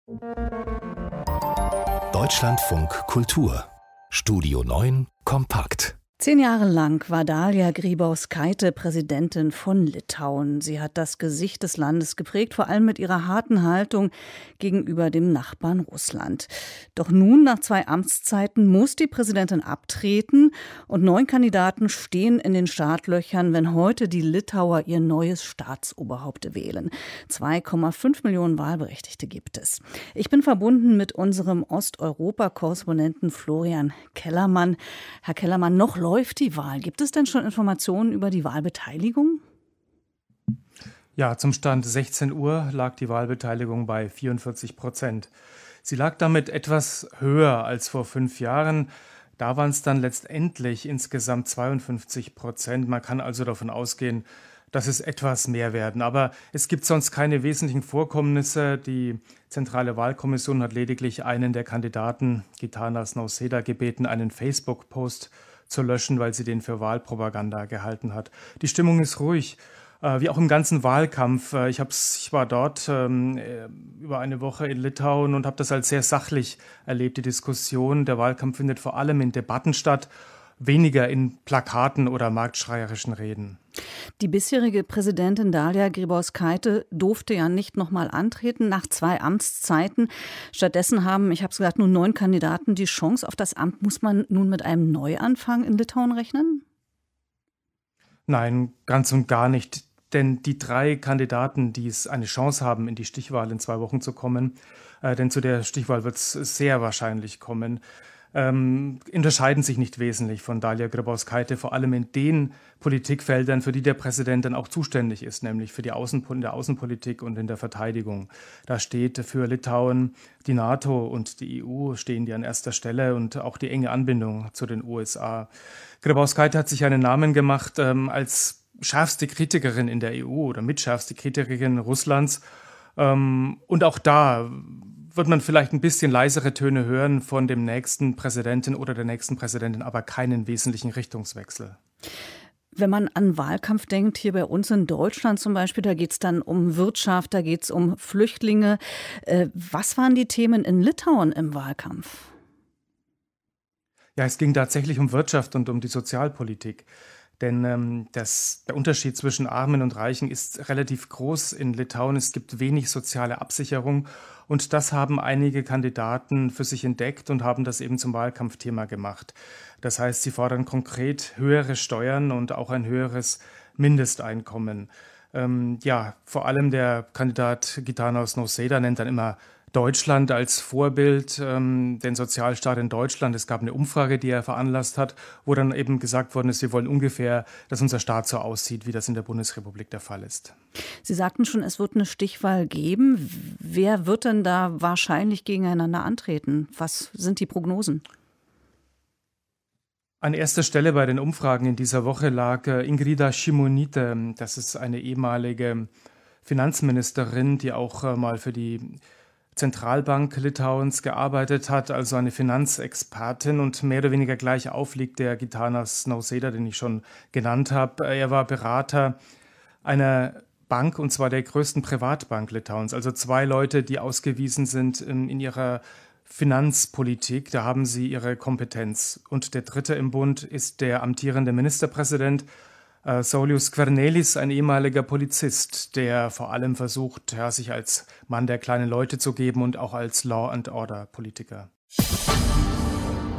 Deutschlandfunk Kultur Studio 9 kompakt. 10 Jahre lang war Dalia Grybauskaite Präsidentin von Litauen. Sie hat das Gesicht des Landes geprägt, vor allem mit ihrer harten Haltung gegenüber dem Nachbarn Russland. Doch nun, nach 2 Amtszeiten, muss die Präsidentin abtreten und 9 Kandidaten stehen in den Startlöchern, wenn heute die Litauer ihr neues Staatsoberhaupt wählen. 2,5 Millionen Wahlberechtigte gibt es. Ich bin verbunden mit unserem Osteuropa-Korrespondenten Florian Kellermann. Herr Kellermann, noch läuft die Wahl. Gibt es denn schon Informationen über die Wahlbeteiligung? Ja, zum Stand 16 Uhr lag die Wahlbeteiligung bei 44%. Sie lag damit etwas höher als vor 5 Jahren. Da waren es dann letztendlich insgesamt 52%. Man kann also davon ausgehen, dass es etwas mehr werden. Aber es gibt sonst keine wesentlichen Vorkommnisse. Die Zentrale Wahlkommission hat lediglich einen der Kandidaten, Gitanas Nausėda, gebeten, einen Facebook-Post zu löschen, weil sie den für Wahlpropaganda gehalten hat. Die Stimmung ist ruhig, wie auch im ganzen Wahlkampf. Ich war dort über eine Woche in Litauen und habe das als sehr sachlich erlebt, die Diskussion. Der Wahlkampf findet vor allem in Debatten statt, weniger in Plakaten oder marktschreierischen Reden. Die bisherige Präsidentin Dalia Grybauskaite durfte ja nicht nochmal antreten nach 2 Amtszeiten. Stattdessen haben, ich habe es gesagt, nun 9 Kandidaten die Chance auf das Amt. Muss man nun mit einem Neuanfang in Litauen rechnen? Nein, ganz und gar nicht. Denn die 3 Kandidaten, die es eine Chance haben, in die Stichwahl in 2 Wochen zu kommen, denn zu der Stichwahl wird es sehr wahrscheinlich kommen, unterscheiden sich nicht wesentlich von Dalia Grybauskaite, vor allem in den Politikfeldern, für die der Präsident dann auch zuständig ist, nämlich für die der Außenpolitik und in der Verteidigung. Da steht für Litauen die NATO und die EU stehen die an erster Stelle und auch die enge Anbindung zu den USA. Grybauskaite hat sich einen Namen gemacht als schärfste Kritikerin in der EU oder mitschärfste Kritikerin Russlands. Und auch da wird man vielleicht ein bisschen leisere Töne hören von dem nächsten Präsidenten oder der nächsten Präsidentin, aber keinen wesentlichen Richtungswechsel. Wenn man an Wahlkampf denkt, hier bei uns in Deutschland zum Beispiel, da geht es dann um Wirtschaft, da geht es um Flüchtlinge. Was waren die Themen in Litauen im Wahlkampf? Ja, es ging tatsächlich um Wirtschaft und um die Sozialpolitik. Denn der Unterschied zwischen Armen und Reichen ist relativ groß in Litauen. Es gibt wenig soziale Absicherung und das haben einige Kandidaten für sich entdeckt und haben das eben zum Wahlkampfthema gemacht. Das heißt, sie fordern konkret höhere Steuern und auch ein höheres Mindesteinkommen. Vor allem der Kandidat Gitanas Nausėda nennt dann immer Deutschland als Vorbild, den Sozialstaat in Deutschland. Es gab eine Umfrage, die er veranlasst hat, wo dann eben gesagt worden ist, wir wollen ungefähr, dass unser Staat so aussieht, wie das in der Bundesrepublik der Fall ist. Sie sagten schon, es wird eine Stichwahl geben. Wer wird denn da wahrscheinlich gegeneinander antreten? Was sind die Prognosen? An erster Stelle bei den Umfragen in dieser Woche lag Ingrida Šimonytė. Das ist eine ehemalige Finanzministerin, die auch mal für die Zentralbank Litauens gearbeitet hat, also eine Finanzexpertin und mehr oder weniger gleich aufliegt der Gitanas Nausėda, den ich schon genannt habe. Er war Berater einer Bank, und zwar der größten Privatbank Litauens, also 2 Leute, die ausgewiesen sind in ihrer Finanzpolitik, da haben sie ihre Kompetenz. Und der dritte im Bund ist der amtierende Ministerpräsident Saulius Skvernelis, ein ehemaliger Polizist, der vor allem versucht, sich als Mann der kleinen Leute zu geben und auch als Law-and-Order-Politiker.